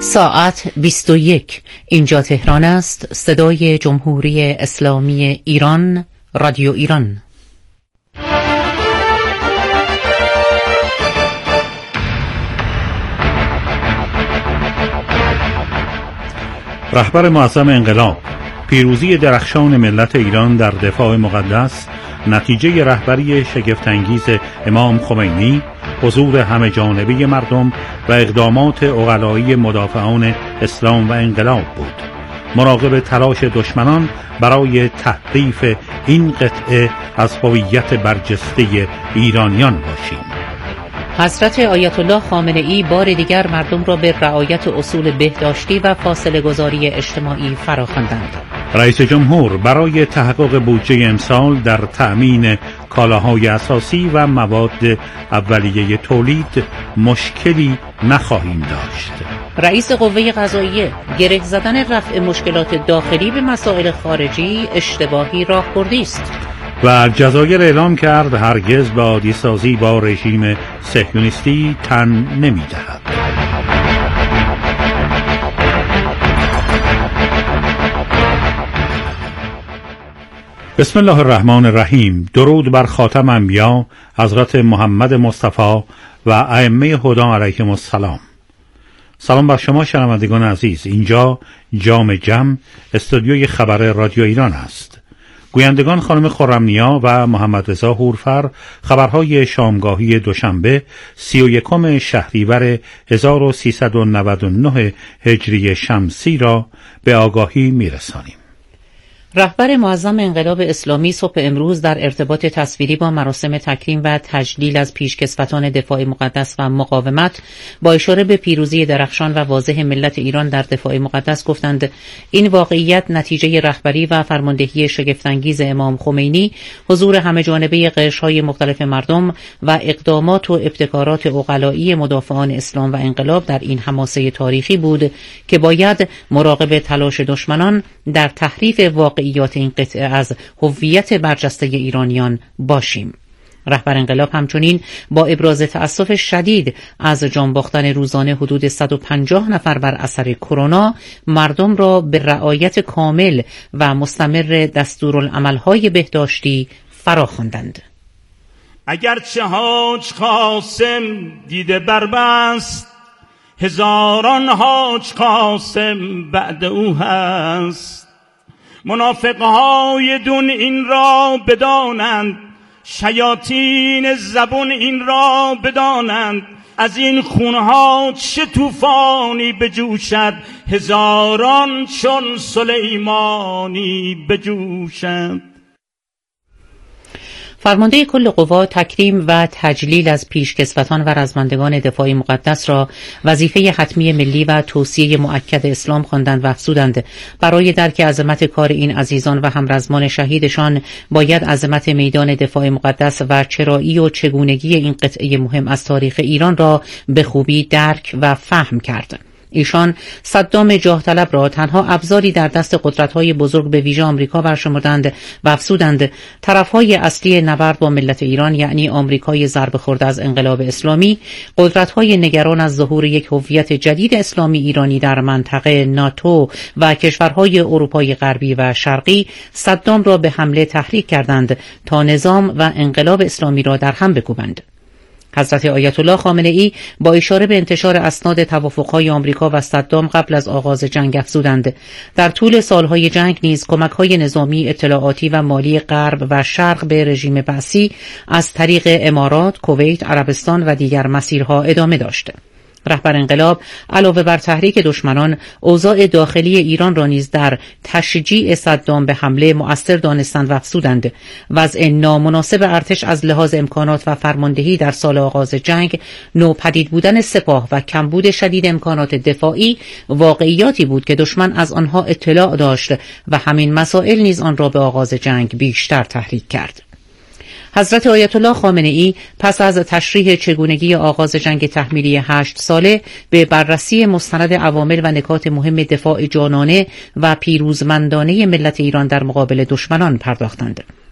ساعت 21. اینجا تهران است. صدای جمهوری اسلامی ایران، رادیو ایران. رهبر معظم انقلاب: پیروزی درخشان ملت ایران در دفاع مقدس، نتیجه رهبری شگفت‌انگیز امام خمینی، حضور همه جانبه مردم و اقدامات عقلایی مدافعان اسلام و انقلاب بود. مراقب تلاش دشمنان برای تحریف این قطعه از هویت برجسته ایرانیان باشیم. حضرت آیت الله خامنه ای بار دیگر مردم را به رعایت اصول بهداشتی و فاصله گذاری اجتماعی فراخواندند. رئیس جمهور: برای تحقق بودجه امسال در تأمین کالاهای اساسی و مواد اولیه تولید مشکلی نخواهیم داشت. رئیس قوه قضاییه: گره زدن رفع مشکلات داخلی به مسائل خارجی اشتباهی راهبردی است. و الجزایر اعلام کرد هرگز به عادی‌سازی با رژیم صهیونیستی تن نمی‌دهد. بسم الله الرحمن الرحیم. درود بر خاتم انبیا حضرت محمد مصطفی و ائمه هدی علیهم السلام. سلام بر شما شنوندگان عزیز. اینجا جام جم استودیوی خبر رادیو ایران است. گویندگان خانم خرم‌نیا و محمد رضا هورفر خبرهای شامگاهی دوشنبه 31 شهریور 1399 هجری شمسی را به آگاهی میرسانیم. رهبر معظم انقلاب اسلامی صبح امروز در ارتباط تصویری با مراسم تکریم و تجلیل از پیشکسوتان دفاع مقدس و مقاومت با اشاره به پیروزی درخشان و واضح ملت ایران در دفاع مقدس گفتند این واقعیت نتیجه رهبری و فرماندهی شگفت‌انگیز امام خمینی، حضور همه جانبه قشرهای مختلف مردم و اقدامات و ابتکارات عقلایی مدافعان اسلام و انقلاب در این حماسه تاریخی بود که باید مراقب تلاش دشمنان در تحریف واقعیات این قطعه از هویت برجسته ایرانیان باشیم. رهبر انقلاب همچنین با ابراز تأسف شدید از جان باختن روزانه حدود 150 نفر بر اثر کرونا مردم را به رعایت کامل و مستمر دستورالعمل‌های بهداشتی فراخواندند. اگرچه حاج قاسم دیده بربست، هزاران حاج قاسم بعد او هست. منافقهای دون این را بدانند، شیاطین زبون این را بدانند. از این خونها چه طوفانی بجوشد، هزاران چون سلیمانی بجوشد. فرمانده کل قوا تکریم و تجلیل از پیشکسوتان و رزمندگان دفاع مقدس را وظیفه حتمی ملی و توصیه مؤکد اسلام خواندند و افزودند برای درک عظمت کار این عزیزان و همرزمان شهیدشان باید عظمت میدان دفاع مقدس و چرایی و چگونگی این قطعه مهم از تاریخ ایران را به خوبی درک و فهم کرد. ایشان صدام جاه طلب را تنها ابزاری در دست قدرت‌های بزرگ به ویژه آمریکا برشمردند و افزودند طرف‌های اصلی نبرد با ملت ایران یعنی آمریکای ضربه خورده از انقلاب اسلامی، قدرت‌های نگران از ظهور یک هویت جدید اسلامی ایرانی در منطقه ناتو و کشورهای اروپای غربی و شرقی صدام را به حمله تحریک کردند تا نظام و انقلاب اسلامی را در هم بکوبند. حضرت آیت الله خامنه ای با اشاره به انتشار اسناد توافق‌های آمریکا و صدام قبل از آغاز جنگ افزودند در طول سالهای جنگ نیز کمک‌های نظامی، اطلاعاتی و مالی غرب و شرق به رژیم بعثی از طریق امارات، کویت، عربستان و دیگر مسیرها ادامه داشت. رهبر انقلاب علاوه بر تحریک دشمنان، اوضاع داخلی ایران را نیز در تشجیع صدام به حمله مؤثر دانستند و افزودند وضع نامناسب ارتش از لحاظ امکانات و فرماندهی در سال آغاز جنگ، نوپدید بودن سپاه و کمبود شدید امکانات دفاعی واقعیاتی بود که دشمن از آنها اطلاع داشت و همین مسائل نیز آن را به آغاز جنگ بیشتر تحریک کرد. حضرت آیت الله خامنه ای پس از تشریح چگونگی آغاز جنگ تحمیلی 8 ساله به بررسی مستند عوامل و نکات مهم دفاع جانانه و پیروزمندانه ملت ایران در مقابل دشمنان پرداختند.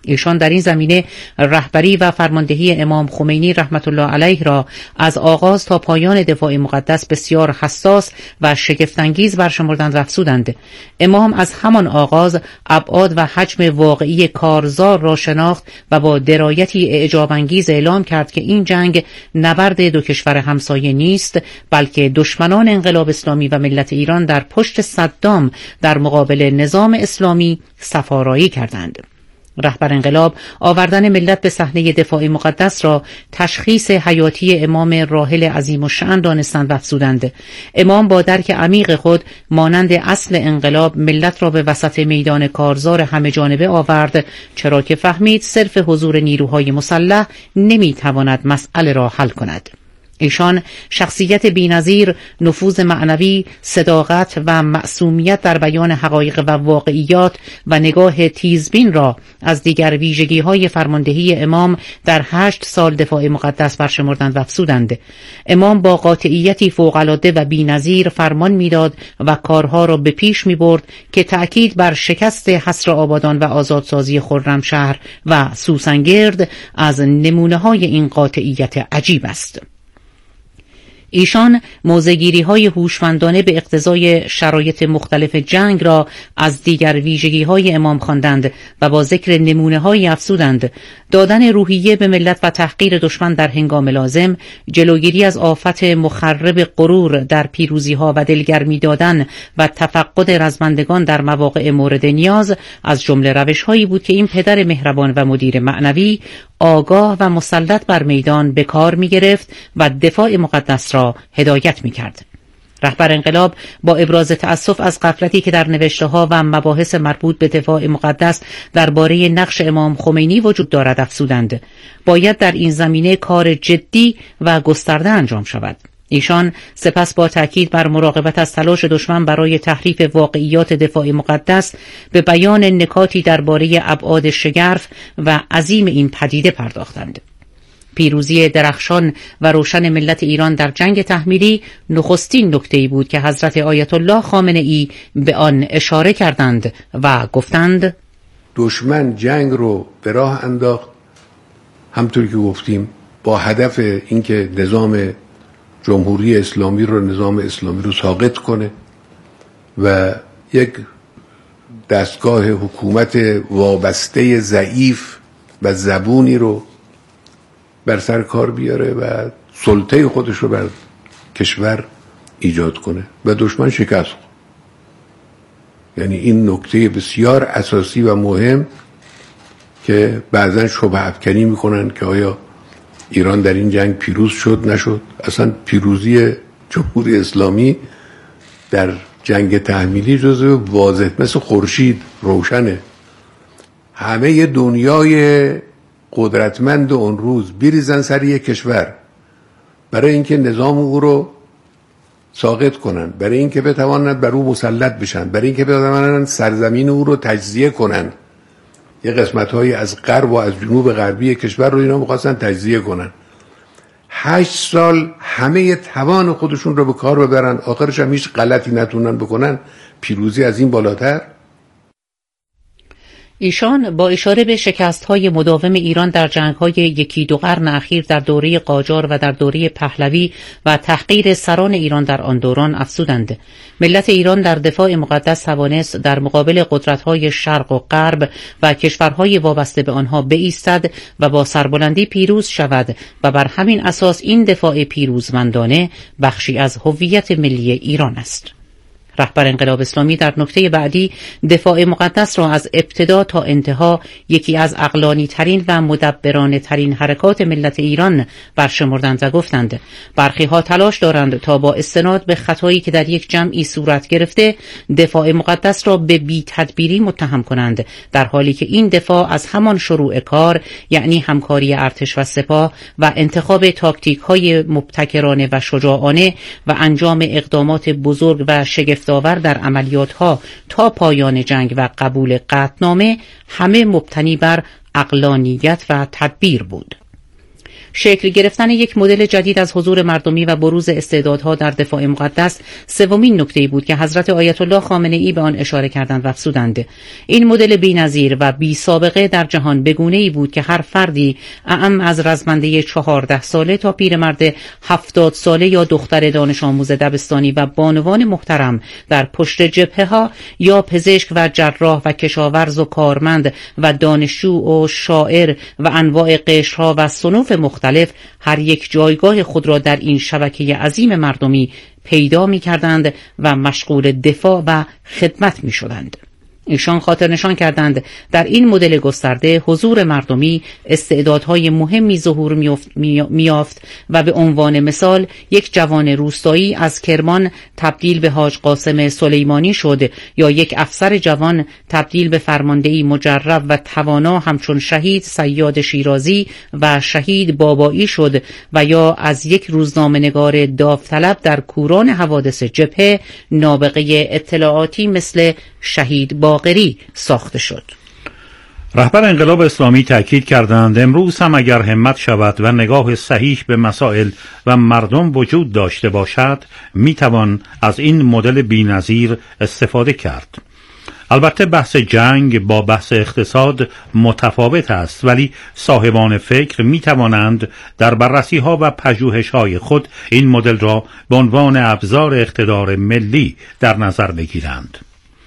ایشان در این زمینه رهبری و فرماندهی امام خمینی رحمت الله علیه را از آغاز تا پایان دفاع مقدس بسیار حساس و شگفت‌انگیز برشمردند و افزودند: امام از همان آغاز ابعاد و حجم واقعی کارزار را شناخت و با درایتی اعجاب‌انگیز اعلام کرد که این جنگ نبرد دو کشور همسایه نیست، بلکه دشمنان انقلاب اسلامی و ملت ایران در پشت صدام در مقابل نظام اسلامی صف‌آرایی کردند. رهبر انقلاب آوردن ملت به صحنه دفاع مقدس را تشخیص حیاتی امام راحل عظیم الشأن دانستند و افزودند: امام با درک عمیق خود مانند اصل انقلاب ملت را به وسط میدان کارزار همه جانبه آورد، چرا که فهمید صرف حضور نیروهای مسلح نمیتواند مسئله را حل کند. ایشان شخصیت بی‌نظیر، نفوذ معنوی، صداقت و معصومیت در بیان حقایق و واقعیات و نگاه تیزبین را از دیگر ویژگی‌های فرماندهی امام در 8 سال دفاع مقدس برشمردند و افزودند: امام با قاطعیتی فوق‌العاده و بی‌نظیر فرمان می‌داد و کارها را به پیش می‌برد که تأکید بر شکست حصر آبادان و آزادسازی خرمشهر و سوسنگرد از نمونه‌های این قاطعیت عجیب است. ایشان موضع‌گیری‌های هوشمندانه به اقتضای شرایط مختلف جنگ را از دیگر ویژگی‌های امام خواندند و با ذکر نمونه‌های افزودند: دادن روحیه به ملت و تحقیر دشمن در هنگام لازم، جلوگیری از آفت مخرب غرور در پیروزی‌ها و دلگرمی دادن و تفقد رزمندگان در مواقع مورد نیاز از جمله روش‌هایی بود که این پدر مهربان و مدیر معنوی آگاه و مسلط بر میدان به کار می گرفت و دفاع مقدس را هدایت می کرد. رهبر انقلاب با ابراز تأسف از غفلتی که در نوشته‌ها و مباحث مربوط به دفاع مقدس درباره نقش امام خمینی وجود دارد افزودند: باید در این زمینه کار جدی و گسترده انجام شود. ایشان سپس با تأکید بر مراقبت از تلاش دشمن برای تحریف واقعیات دفاع مقدس به بیان نکاتی درباره ابعاد شگرف و عظیم این پدیده پرداختند. پیروزی درخشان و روشن ملت ایران در جنگ تحمیلی نخستین نکته‌ای بود که حضرت آیت الله خامنه‌ای به آن اشاره کردند و گفتند: دشمن جنگ رو به راه انداخت، همطور که گفتیم با هدف اینکه نظام جمهوری اسلامی رو، نظام اسلامی رو ساقط کنه و یک دستگاه حکومت وابسته ضعیف و زبونی رو بر سر کار بیاره و سلطه خودش رو بر کشور ایجاد کنه و دشمن شکست خورد. یعنی این نکته بسیار اساسی و مهم که بعضن شبهه افکنی میکنن که آیا ایران در این جنگ پیروز شد نشد. اصلا پیروزی جمهوری اسلامی در جنگ تحمیلی جزو واضح مثل خورشید روشنه. همه دنیای قدرتمند اون روز بریزن سر یک کشور برای اینکه نظام او رو ساقط کنن، برای اینکه بتوانند بر او مسلط بشن، برای اینکه بتوانند سرزمین او رو تجزیه کنن. یه قسمت‌هایی از غرب و از جنوب غربی کشور رو اینا می‌خواستن تجزیه کنن. 8 سال همه توان خودشون رو به کار ببرن، آخرش هم هیچ غلطی نتونن بکنن. پیروزی از این بالاتر؟ ایشان با اشاره به شکست‌های مداوم ایران در جنگ‌های 1-2 قرن اخیر در دوره قاجار و در دوره پهلوی و تحقیر سران ایران در آن دوران افزودند: ملت ایران در دفاع مقدس توانست در مقابل قدرت‌های شرق و غرب و کشورهای وابسته به آنها بایستد و با سربلندی پیروز شود و بر همین اساس این دفاع پیروزمندانه بخشی از هویت ملی ایران است. رهبر انقلاب اسلامی در نکته بعدی دفاع مقدس را از ابتدا تا انتها یکی از عقلانی ترین و مدبرانه ترین حرکات ملت ایران برشمردند و گفتند: برخی ها تلاش دارند تا با استناد به خطایی که در یک جمعی صورت گرفته دفاع مقدس را به بی تدبیری متهم کنند، در حالی که این دفاع از همان شروع کار، یعنی همکاری ارتش و سپاه و انتخاب تاکتیک های مبتکرانه و شجاعانه و انجام اقدامات بزرگ و شگفت‌آور در عملیات‌ها تا پایان جنگ و قبول قطعنامه همه مبتنی بر عقلانیت و تدبیر بود. شکل گرفتن یک مدل جدید از حضور مردمی و بروز استعدادها در دفاع مقدس سومین نکته‌ای بود که حضرت آیت الله خامنه‌ای به آن اشاره کردند و افزودند: این مدل بی‌نظیر و بی سابقه در جهان بگونه‌ای بود که هر فردی اعم از رزمنده 14 ساله تا پیرمرد 70 ساله یا دختر دانش آموز دبستانی و بانوان محترم در پشت جبهه‌ها یا پزشک و جراح و کشاورز و کارمند و دانشجو و شاعر و انواع قشرها و صنوف مختلف هر یک جایگاه خود را در این شبکه عظیم مردمی پیدا می‌کردند و مشغول دفاع و خدمت می‌شدند. ایشان خاطر نشان کردند در این مدل گسترده حضور مردمی استعدادهای مهمی ظهور میافت و به عنوان مثال یک جوان روستایی از کرمان تبدیل به حاج قاسم سلیمانی شد یا یک افسر جوان تبدیل به فرماندهی مجرب و توانا همچون شهید صیاد شیرازی و شهید بابایی شد و یا از یک روزنامه‌نگار داوطلب در کوران حوادث جبهه نابغه اطلاعاتی مثل شهید باقری ساخته شد. رهبر انقلاب اسلامی تأکید کردند امروز هم اگر همت شود و نگاه صحیح به مسائل و مردم وجود داشته باشد میتوان از این مدل بی‌نظیر استفاده کرد. البته بحث جنگ با بحث اقتصاد متفاوت است، ولی صاحبان فکر می توانند در بررسی ها و پژوهش های خود این مدل را به عنوان ابزار اقتدار ملی در نظر بگیرند.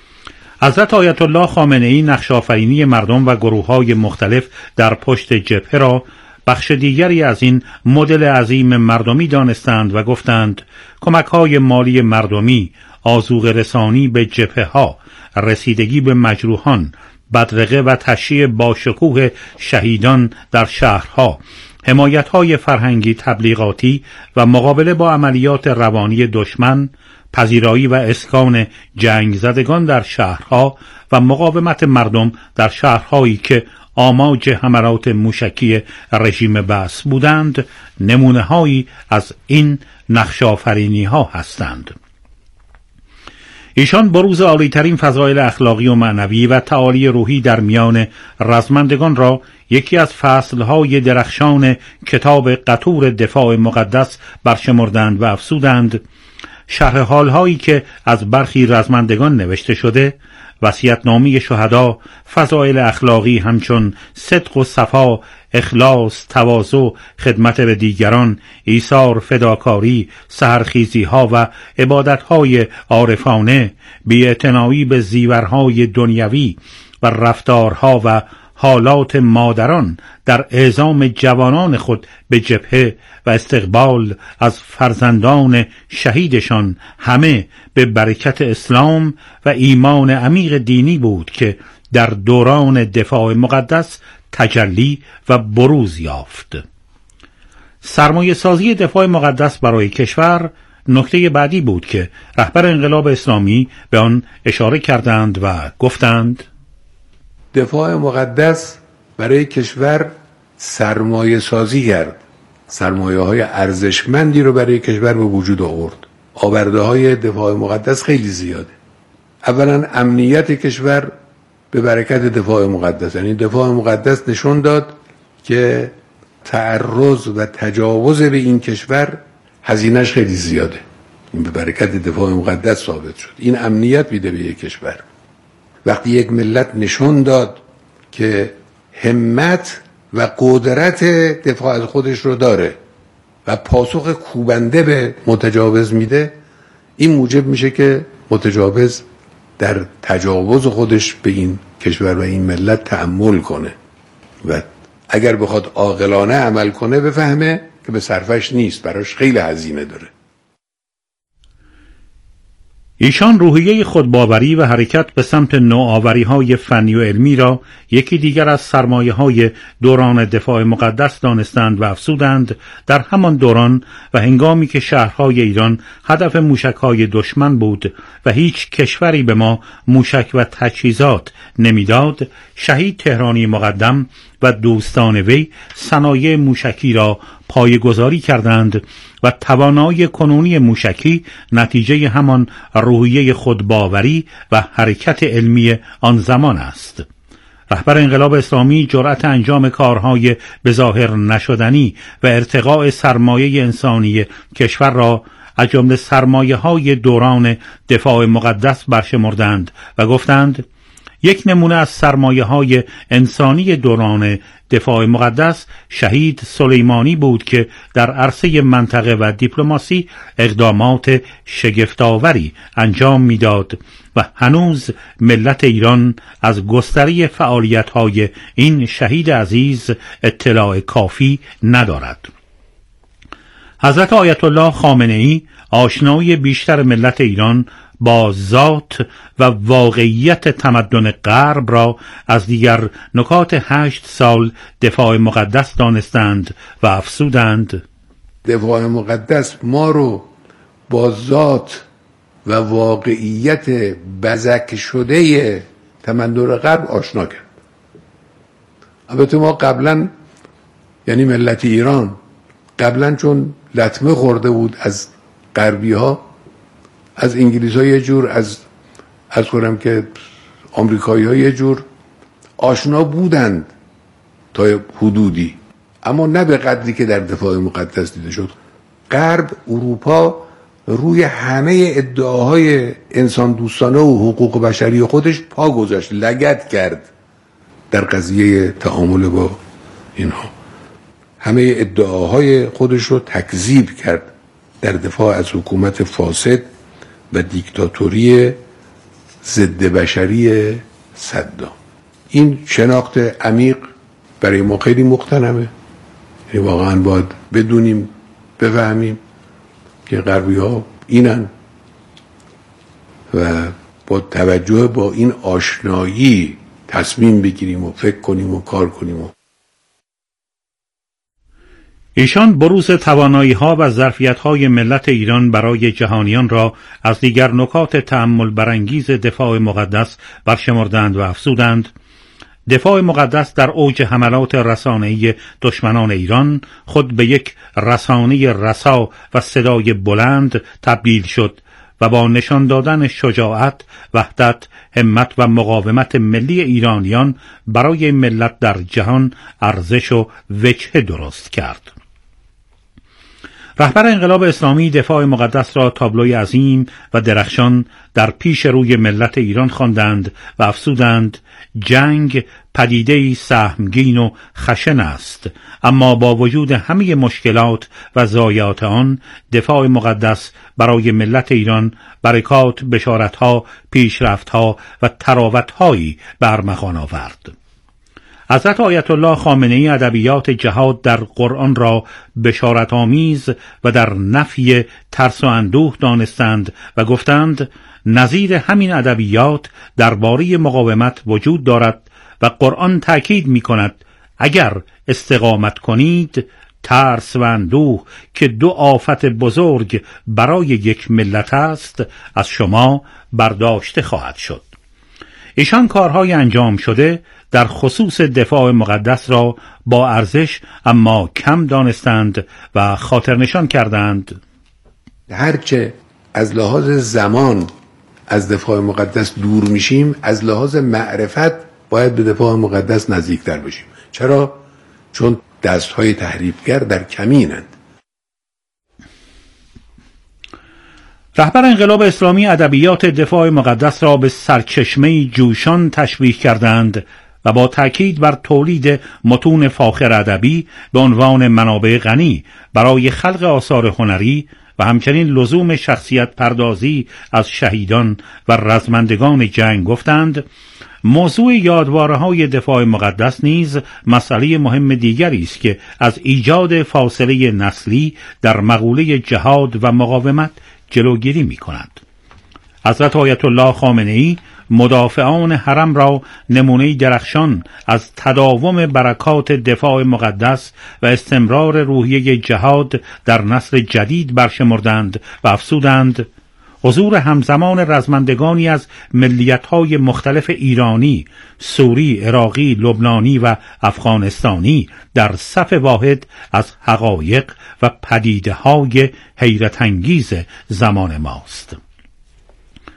حضرت آیت الله خامنه‌ای نقش آفرینی مردم و گروه‌های مختلف در پشت جبهه را بخش دیگری از این مدل عظیم مردمی دانستند و گفتند کمک‌های مالی مردمی، آذوقه رسانی به جبهه‌ها، رسیدگی به مجروحان، بدرقه و تشییع باشکوه شهیدان در شهرها، حمایت‌های فرهنگی تبلیغاتی و مقابله با عملیات روانی دشمن، پذیرایی و اسکان جنگ زدگان در شهرها و مقاومت مردم در شهرهایی که آماج حملات موشکی رژیم بعث بودند نمونه‌هایی از این نقش آفرینی‌ها هستند. ایشان بروز عالی‌ترین فضایل اخلاقی و معنوی و تعالی روحی در میان رزمندگان را یکی از فصلهای درخشان کتاب قطور دفاع مقدس برشمردند و افزودند شرح حال‌هایی که از برخی رزمندگان نوشته شده، وصیت‌نامه شهدا، فضایل اخلاقی همچون صدق و صفا، اخلاص، تواضع، خدمت به دیگران، ایثار، فداکاری، سحرخیزی‌ها و عبادت‌های عارفانه، بی‌اعتنایی به زیورهای دنیوی و رفتارها و حالات مادران در اعزام جوانان خود به جبهه و استقبال از فرزندان شهیدشان همه به برکت اسلام و ایمان عمیق دینی بود که در دوران دفاع مقدس تجلی و بروز یافت. سرمایه سازی دفاع مقدس برای کشور نکته بعدی بود که رهبر انقلاب اسلامی به آن اشاره کردند و گفتند دفاع مقدس برای کشور سرمایه سازی کرد، سرمایه های ارزشمندی رو برای کشور به وجود آورد. آورده های دفاع مقدس خیلی زیاده. اولا امنیت کشور به برکت دفاع مقدس، یعنی دفاع مقدس نشون داد که تعرض و تجاوز به این کشور هزینه‌اش خیلی زیاده. این به برکت دفاع مقدس ثابت شد. این امنیت میده به یک کشور. وقتی یک ملت نشون داد که همت و قدرت دفاع از خودش رو داره و پاسخ کوبنده به متجاوز میده، این موجب میشه که متجاوز در تجاوز خودش به این کشور و این ملت تأمل کنه و اگر بخواد عاقلانه عمل کنه بفهمه که به صرفش نیست، براش خیلی هزینه داره. ایشان روحیه خودباوری و حرکت به سمت نوآوری‌های فنی و علمی را یکی دیگر از سرمایه‌های دوران دفاع مقدس دانستند و افزودند در همان دوران و هنگامی که شهرهای ایران هدف موشک‌های دشمن بود و هیچ کشوری به ما موشک و تجهیزات نمیداد، شهید تهرانی مقدم و دوستان وی صنایع موشکی را پایه‌گذاری کردند و توانایی کنونی موشکی نتیجه همان روحیه خودباوری و حرکت علمی آن زمان است. رهبر انقلاب اسلامی جرأت انجام کارهای بظاهر نشدنی و ارتقاء سرمایه انسانی کشور را از جمله سرمایه‌های دوران دفاع مقدس برشمردند و گفتند یک نمونه از سرمایه‌های انسانی دوران دفاع مقدس شهید سلیمانی بود که در عرصه منطقه و دیپلماسی اقدامات شگفت‌آوری انجام می‌داد و هنوز ملت ایران از گستره فعالیت‌های این شهید عزیز اطلاع کافی ندارد. حضرت آیت الله خامنه‌ای آشنایی بیشتر ملت ایران با ذات و واقعیت تمدن غرب را از دیگر نکات 8 سال دفاع مقدس دانستند و افزودند دفاع مقدس ما رو با ذات و واقعیت بزک شده تمدن غرب آشنا کرد. البته ما قبلا، یعنی ملت ایران قبلا چون لطمه خورده بود از غربی ها، از انگلیس ها یه جور، از کنم که آمریکایی ها یه جور آشنا بودند تا حدودی، اما نه به قدری که در دفاع مقدس دیده شد. غرب، اروپا روی همه ادعاهای انسان دوستانه و حقوق بشری خودش پا گذاشت، لگد کرد در قضیه تعامل با اینها. همه ادعاهای خودش رو تکذیب کرد در دفاع از حکومت فاسد و دیکتاتوری ضد بشری صدام. این شناخت عمیق برای ما خیلی مقتنمه. یعنی واقعا باید بدونیم، بفهمیم که غربی ها اینن و با توجه با این آشنایی تصمیم بگیریم و فکر کنیم و کار کنیم. ایشان بروز توانایی‌ها و ظرفیت‌های ملت ایران برای جهانیان را از دیگر نکات تأمل برانگیز دفاع مقدس برشمردند و افزودند دفاع مقدس در اوج حملات رسانه‌ای دشمنان ایران خود به یک رسانه رسا و صدای بلند تبدیل شد و با نشان دادن شجاعت، وحدت، همت و مقاومت ملی ایرانیان برای ملت در جهان ارزش و وجهه درست کرد. رهبر انقلاب اسلامی دفاع مقدس را تابلوی عظیم و درخشان در پیش روی ملت ایران خواندند و افزودند جنگ پدیده‌ای سهمگین و خشن است، اما با وجود همه مشکلات و ضایعات آن دفاع مقدس برای ملت ایران برکات، بشارت‌ها، پیشرفت‌ها و تراوت‌هایی برمغان آورد. حضرت آیت الله خامنه‌ای ادبیات جهاد در قرآن را بشارت‌آمیز و در نفی ترس و اندوه دانستند و گفتند نظیر همین ادبیات درباره مقاومت وجود دارد و قرآن تأکید می‌کند اگر استقامت کنید ترس و اندوه که دو آفت بزرگ برای یک ملت است از شما برداشته خواهد شد. ایشان کارهای انجام شده در خصوص دفاع مقدس را با ارزش اما کم دانستند و خاطرنشان کردند. هرچه از لحاظ زمان از دفاع مقدس دور میشیم، از لحاظ معرفت باید به دفاع مقدس نزدیکتر بشیم. چرا؟ چون دستهای تحریفگر در کمینند. رهبر انقلاب اسلامی ادبیات دفاع مقدس را به سرچشمه جوشان تشبیه کردند و با تأکید بر تولید متون فاخر ادبی به عنوان منابع غنی برای خلق آثار هنری و همچنین لزوم شخصیت پردازی از شهیدان و رزمندگان جنگ گفتند موضوع یادواره‌های دفاع مقدس نیز مسئله مهم دیگری است که از ایجاد فاصله نسلی در مقوله جهاد و مقاومت جلوگیری می‌کند. حضرت آیت الله خامنه‌ای مدافعان حرم را نمونه درخشان از تداوم برکات دفاع مقدس و استمرار روحیه جهاد در نسل جدید برشمردند و افزودند حضور همزمان رزمندگانی از ملیت‌های مختلف ایرانی، سوری، عراقی، لبنانی و افغانستانی در صف واحد از حقایق و پدیده‌های حیرت انگیز زمان ماست.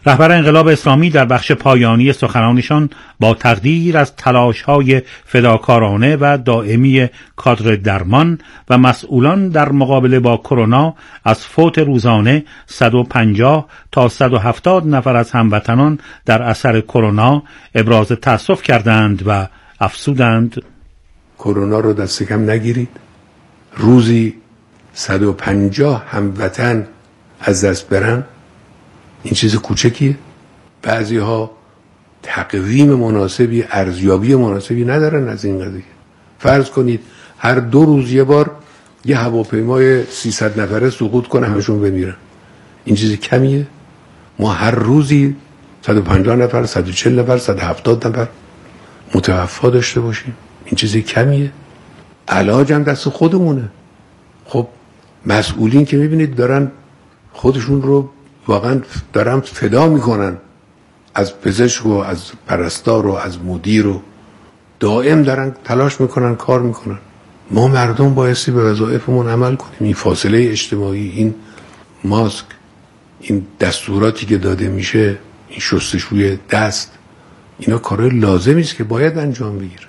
رهبر انقلاب اسلامی در بخش پایانی سخنانشان با تقدیر از تلاش‌های فداکارانه و دائمی کادر درمان و مسئولان در مقابله با کرونا از فوت روزانه 150 تا 170 نفر از هموطنان در اثر کرونا ابراز تأسف کردند و افزودند: کرونا رو دست کم نگیرید. روزی 150 هموطن از دست برن، این چیز کوچکیه. بعضی ها تقویم مناسبی، ارزیابی مناسبی ندارن از این قضیه. فرض کنید هر 2 روز یه بار یه هواپیمای 300 نفره سقوط کنه، همشون بمیرن. این چیز کمیه؟ ما هر روزی 150 نفر، 140 نفر، 170 نفر متوفا داشته باشیم. این چیز کمیه؟ علاج هم دست خودمونه. خب مسئولین که میبینید دارن خودشون رو واقعا دارن فدا میکنن، از پزشک و از پرستار و از مدیر و دائم دارن تلاش میکنن، کار میکنن. ما مردم بایستی به وظایفمون عمل کنیم. این فاصله اجتماعی، این ماسک، این دستوراتی که داده میشه، این شستشوی دست، اینا کارهای لازمی است که باید انجام بگیره.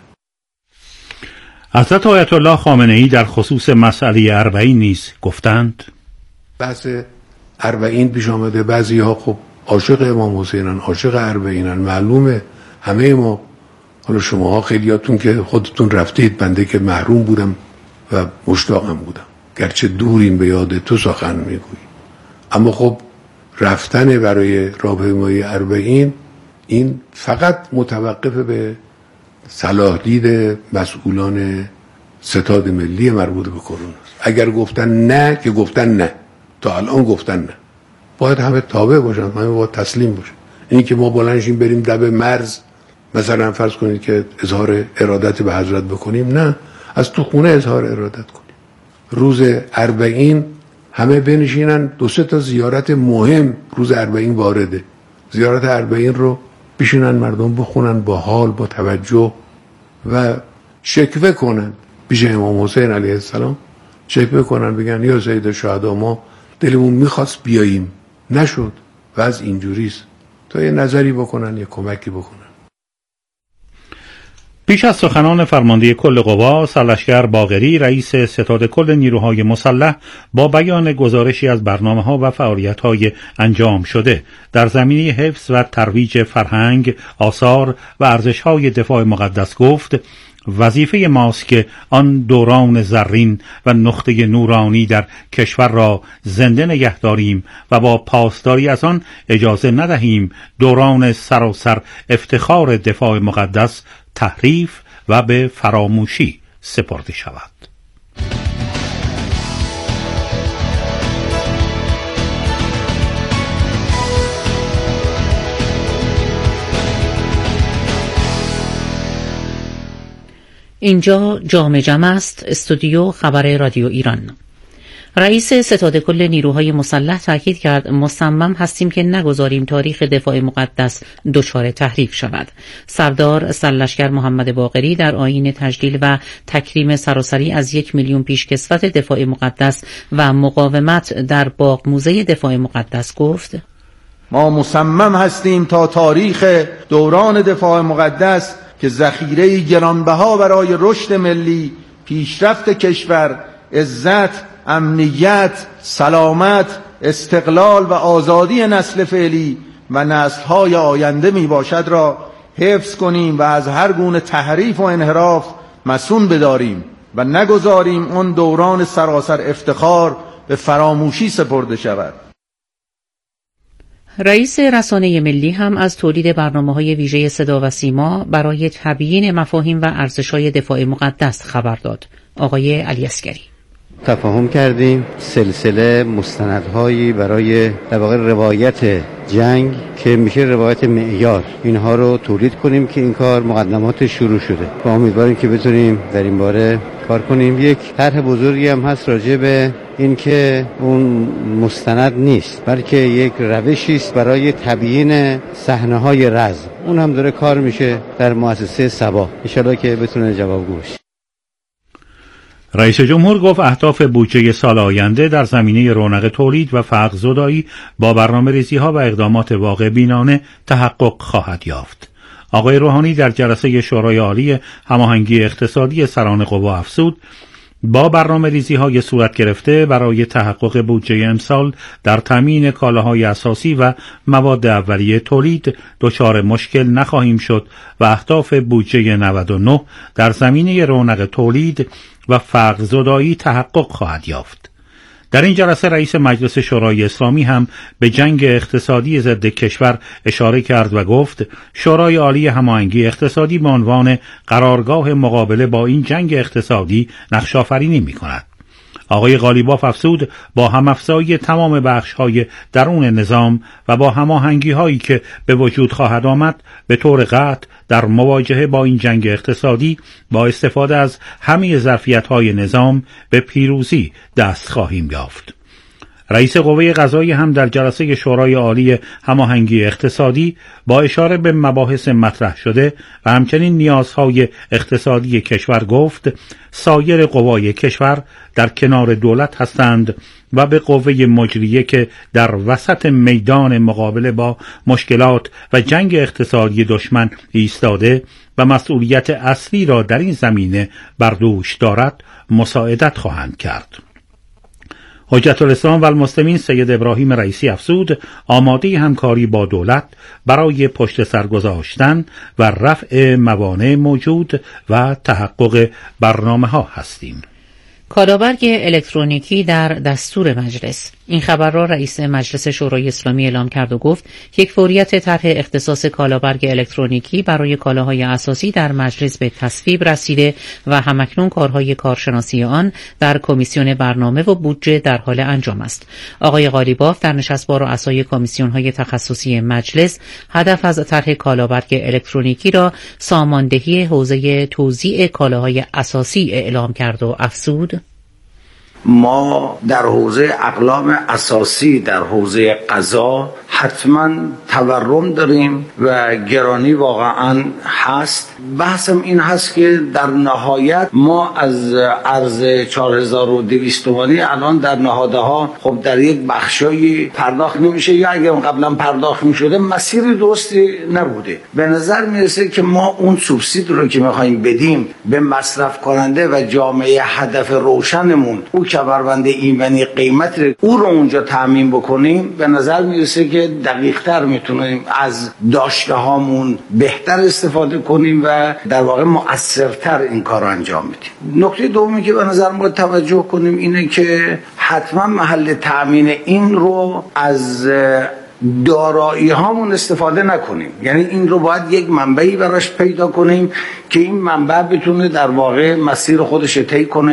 حضرت آیت الله خامنه‌ای در خصوص مسئله 40 نیز گفتند: بحث 40 پیش آمده. بعضی ها خب عاشق امام حسینن، عاشق 40، معلومه. همه ما، حالا شماها خیلیاتون که خودتون رفتید، بنده که محروم بودم و مشتاقم بودم، گرچه دوریم به یاد تو سخن میگویی. اما خب رفتن برای راهپیمایی 40 این فقط متوقف به صلاح دید مسئولان ستاد ملی مربوط به کرونا است. اگر گفتن نه که گفتن نه، تا الان گفتن نه، باید همه تابع باشن، همه باید تسلیم باشن. این که ما بلندشیم بریم لب مرز مثلا فرض کنید که اظهار ارادت به حضرت بکنیم، نه، از تو خونه اظهار ارادت کنیم. روز 40 همه بنشینن، 2-3 تا زیارت مهم روز 40 وارده. زیارت 40 رو بشینن مردم بخونن با حال، با توجه و شکوه کنن پیش امام حسین علیه السلام. شکوه کنن، بگن یا سید الشهدا، ما دلمون میخواست بیاییم، نشد، وضع اینجوریست، تا یه نظری بکنن، یه کمکی بکنن. پیش از سخنان فرمانده کل قوا، سرلشکر باقری رئیس ستاد کل نیروهای مسلح با بیان گزارشی از برنامه‌ها و فعالیت‌های انجام شده در زمینه حفظ و ترویج فرهنگ، آثار و ارزش‌های دفاع مقدس گفت: وظیفه ماست که آن دوران زرین و نقطه نورانی در کشور را زنده نگه داریم و با پاسداری از آن اجازه ندهیم دوران سراسر افتخار دفاع مقدس تحریف و به فراموشی سپرده شود. اینجا جام جمع است، استودیو خبر رادیو ایران. رئیس ستاد کل نیروهای مسلح تاکید کرد مصمم هستیم که نگذاریم تاریخ دفاع مقدس دچار تحریف شود. سردار سرلشکر محمد باقری در آیین تجلیل و تکریم سراسری از 1 میلیون پیشکسوت دفاع مقدس و مقاومت در باغ موزه دفاع مقدس گفت: ما مصمم هستیم تا تاریخ دوران دفاع مقدس که ذخیره گرانبها برای رشد ملی، پیشرفت کشور، عزت، امنیت، سلامت، استقلال و آزادی نسل فعلی و نسل‌های آینده می باشد را حفظ کنیم و از هر گونه تحریف و انحراف مصون بداریم و نگذاریم اون دوران سراسر افتخار به فراموشی سپرده شود. رئیس رسانه ملی هم از تولید برنامه‌های ویژه صدا و سیما برای تبیین مفاهیم و ارزش‌های دفاع مقدس خبر داد. آقای علی عسگری: تفاهم کردیم سلسله مستندهایی برای در واقع روایت جنگ که میشه روایت معیار، اینها رو تولید کنیم که این کار مقدمات شروع شده و امیدواریم که بتونیم در این باره کار کنیم. یک طرح بزرگی هم هست راجع به این که اون مستند نیست بلکه یک روشی است برای تبیین صحنه‌های رزم، اون هم داره کار میشه در مؤسسه سبا، ان شاءالله که بتونه جوابگو بشه. رئیس جمهور گفت اهداف بودجه سال آینده در زمینه رونق تولید و فقرزدایی با برنامه‌ریزی‌ها و اقدامات واقع بینانه تحقق خواهد یافت. آقای روحانی در جلسه شورای عالی هماهنگی اقتصادی سران قوا افزود با برنامه‌ریزی‌های صورت گرفته برای تحقق بودجه امسال در تامین کالاهای اساسی و مواد اولیه تولید دچار مشکل نخواهیم شد و اهداف بودجه 99 در زمینه رونق تولید و فقرزدایی تحقق خواهد یافت. در این جلسه رئیس مجلس شورای اسلامی هم به جنگ اقتصادی ضد کشور اشاره کرد و گفت شورای عالی هماهنگی اقتصادی به عنوان قرارگاه مقابله با این جنگ اقتصادی نقش آفرینی می‌کند. آقای قالیباف افزود با هم‌افزایی تمام بخش‌های درون نظام و با هماهنگی‌هایی که به وجود خواهد آمد به طور قطع در مواجهه با این جنگ اقتصادی با استفاده از همه ظرفیت‌های نظام به پیروزی دست خواهیم یافت. رئیس قوه قضاییه هم در جلسه شورای عالی هماهنگی اقتصادی با اشاره به مباحث مطرح شده و همچنین نیازهای اقتصادی کشور گفت سایر قوای کشور در کنار دولت هستند و به قوه مجریه که در وسط میدان مقابله با مشکلات و جنگ اقتصادی دشمن ایستاده و مسئولیت اصلی را در این زمینه بر دوش دارد مساعدت خواهند کرد. حجت الاسلام و المسلمین سید ابراهیم رئیسی افزود آماده همکاری با دولت برای پشت سر گذاشتن و رفع موانع موجود و تحقق برنامه‌ها هستیم. کالابرگ الکترونیکی در دستور مجلس. این خبر را رئیس مجلس شورای اسلامی اعلام کرد و گفت یک فوریت طرح اختصاص کالابرگ الکترونیکی برای کالاهای اساسی در مجلس به تصویب رسیده و همکنون کارهای کارشناسی آن در کمیسیون برنامه و بودجه در حال انجام است. آقای قالیباف در نشست با رؤسای کمیسیون‌های تخصصی مجلس هدف از طرح کالابرگ الکترونیکی را ساماندهی حوزه توزیع کالاهای اساسی اعلام کرد و افزود ما در حوزه اقلام اساسی در حوزه غذا حتما تورم داریم و گرانی واقعا هست. بحثم این هست که در نهایت ما از ارز 4200 تومانی الان در نهادها خب در یک بخشایی پرداخت نمیشه یا اگر قبلا پرداخت میشده مسیر درستی نبوده. به نظر میرسه که ما اون سوبسید رو که میخوایم بدیم به مصرف کننده و جامعه هدف روشنمون او کمربند ایمنی قیمت او رو اونجا تامین بکنیم به نظر میرسه که دقیق‌تر میتونیم از داشته هامون بهتر استفاده کنیم و در واقع مؤثرتر این کار رو انجام بدیم. نکته دومی که به نظر ما توجه کنیم اینه که حتما محل تامین این رو از دارایی هامون استفاده نکنیم. یعنی این رو باید یک منبعی براش پیدا کنیم که این منبع بتونه در واقع مسیر خودش رو طی کنه.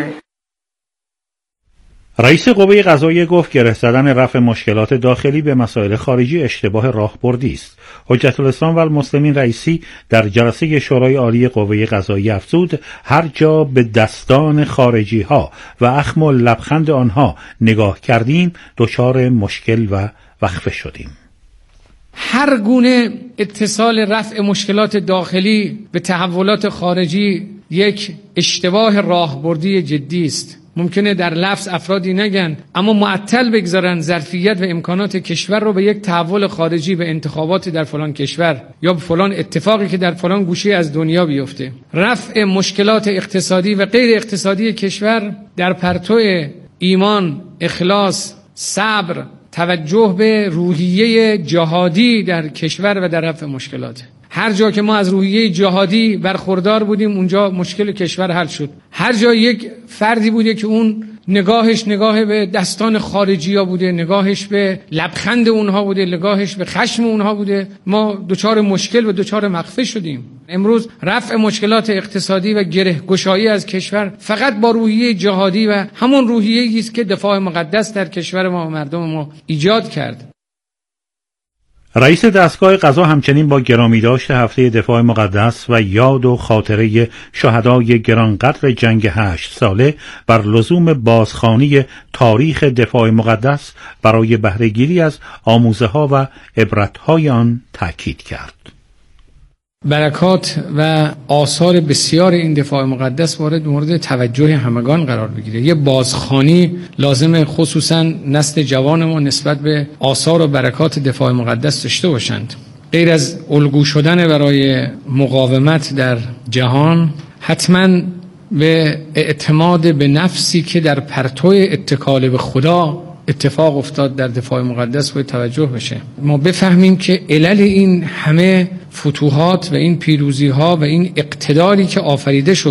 رئیس قوه قضاییه گفت گره زدن رفع مشکلات داخلی به مسائل خارجی اشتباه راهبردی است. حجت الاسلام و المسلمین رئیسی در جلسه شورای عالی قوه قضاییه افزود هر جا به دستان خارجی ها و اخم و لبخند آنها نگاه کردیم دچار مشکل و وقفه شدیم. هر گونه اتصال رفع مشکلات داخلی به تحولات خارجی یک اشتباه راهبردی جدی است. ممکنه در لفظ افرادی نگن اما معطل بگذارن ظرفیت و امکانات کشور رو به یک تحول خارجی به انتخابات در فلان کشور یا به فلان اتفاقی که در فلان گوشه از دنیا بیفته. رفع مشکلات اقتصادی و غیر اقتصادی کشور در پرتو ایمان، اخلاص، صبر، توجه به روحیه جهادی در کشور و در رفع مشکلات. هر جا که ما از روحیه جهادی برخوردار بودیم اونجا مشکل کشور حل شد. هر جا یک فردی بوده که اون نگاهش نگاه به دستان خارجی ها بوده، نگاهش به لبخند اونها بوده، نگاهش به خشم اونها بوده، ما دچار مشکل و دچار مخفه شدیم. امروز رفع مشکلات اقتصادی و گره گشایی از کشور فقط با روحیه جهادی و همون روحیه‌ای است که دفاع مقدس در کشور ما و مردم ما ایجاد کرد. رئیس دستگاه قضا همچنین با گرامیداشت هفته دفاع مقدس و یاد و خاطره شهدای گرانقدر جنگ 8 ساله بر لزوم بازخوانی تاریخ دفاع مقدس برای بهره‌گیری از آموزه‌ها و عبرت‌های آن تاکید کرد. برکات و آثار بسیار این دفاع مقدس مورد توجه همگان قرار بگیره. یه بازخوانی لازمه خصوصا نسل جوان ما نسبت به آثار و برکات دفاع مقدس داشته باشند. غیر از الگو شدن برای مقاومت در جهان، حتما به اعتماد به نفسی که در پرتو اتکال به خدا اتفاق افتاد در دفاع مقدس باید توجه بشه. ما بفهمیم که علل این همه فتوحات و این پیروزی ها و این اقتداری که آفریده شد